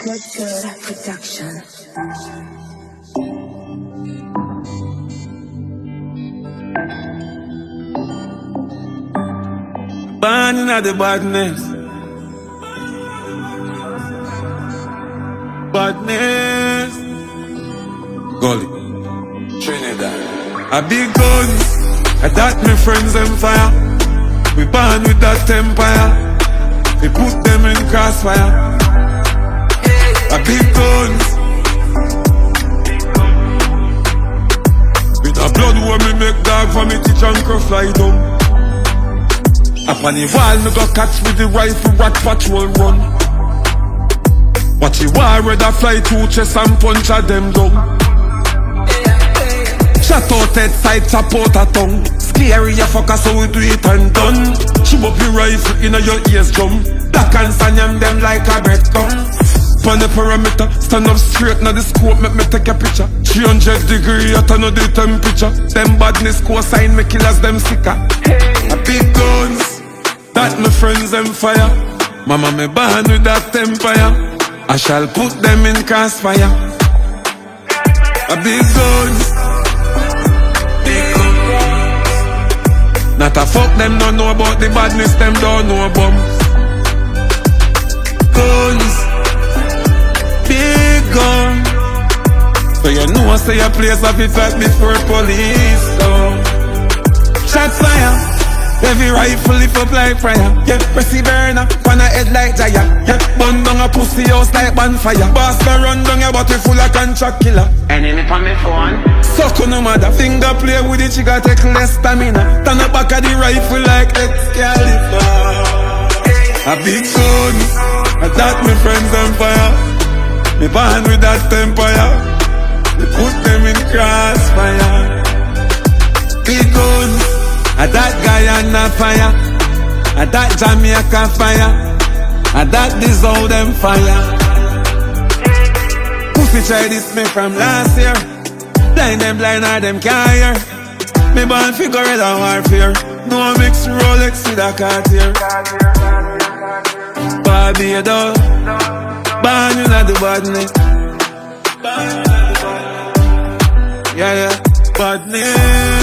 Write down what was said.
Good production. Born in the badness. Badness. Gully. Trinidad. A big guns. That my friends them fire. We born with that empire. We put them in crossfire. A big guns. With a blood when me make dog for me teach and crow fly down. Up on the wall, me go catch with the rifle, rat patrol run. Watch the war, rather fly through chest and punch at them down. Shut out head side, chop out a tongue. Scary a fucker, so we do it and done. Shoot up your rifle in your ears drum. Black and sanyam them like a breadcrumb. On the perimeter, stand up straight, now the scope, make me take a picture. 300 degrees, I turn the temperature. Them badness co-sign, me killers, them sicker. A big guns, that my friends, them fire. Mama, me born with that empire. I shall put them in crossfire. A big guns, big guns. Not a fuck, them don't know about the badness, them don't know about guns. Big gun. So you know I say a place of it fight before police. So shot fire. Heavy rifle lift up like fire. Yeah, pressy burner, pan a head like Jaya. Yeah, burn down a pussy house like bonfire. Boss go run down your body full of contract killer. Enemy from me phone. Suck on no mother, finger play with it, she got take less stamina. Turn up back of the rifle like Excalibur. A big gun, that my friends on fire. Me born with that empire. We put them in crossfire. Big guns, that Guyana fire, that Jamaica fire, that dissolve them fire. Pussy try this me from last year. Blind them blind or them can't hear. Me born figure it out warfare. No mix Rolex with a Cartier. Barbados, born in the badness. Yeah, badness.